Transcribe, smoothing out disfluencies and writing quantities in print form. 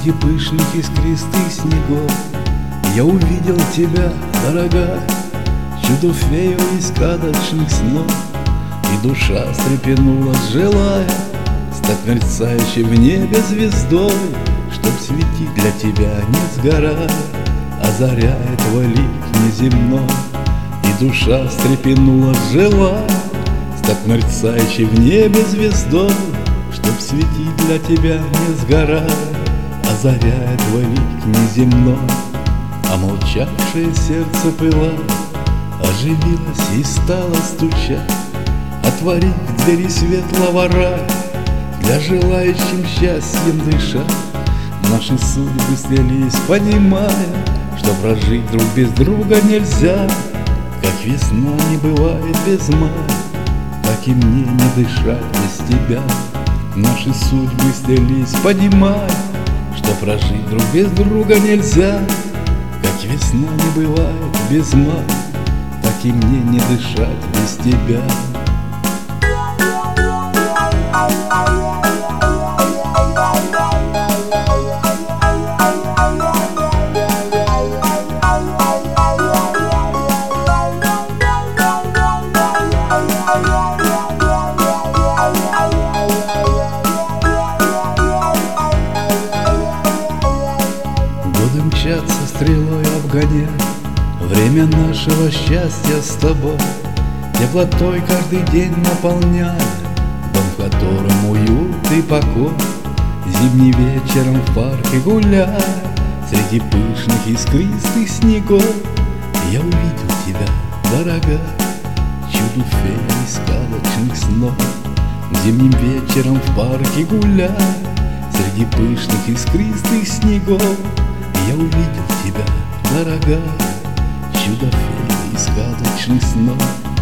Среди пышных искристых снегов я увидел тебя, дорогая, чудо-фею из сказочных снов. И душа встрепенулась, желая стать мерцающей в небе звездой, чтоб светить для тебя, не сгорая, озаряя твой лик неземной. И душа встрепенулась, желая стать мерцающей в небе звездой, чтоб светить для тебя, не сгорая, озаряя твой лик неземной. А молчавшее сердце пылало, оживилось и стало стучать, отворив двери светлого рая, для желающим счастьем дышать. Наши судьбы слились, понимая, что прожить друг без друга нельзя. Как весна не бывает без мая, так и мне не дышать без тебя. Наши судьбы слились, понимая, что прожить друг без друга нельзя. Как весна не бывает без мая, так и мне не дышать без тебя. Годы мчатся стрелой обгоняя время нашего счастья с тобой, теплотой каждый день наполняя дом, в котором уют и покой. Зимним вечером в парке гуляя среди пышных искристых снегов, я увидел тебя, дорогая, чудо-фея из сказочных снов. Зимним вечером в парке гуляя среди пышных искристых снегов, я увидел тебя, дорогая, чудо-фея из сказочных снов.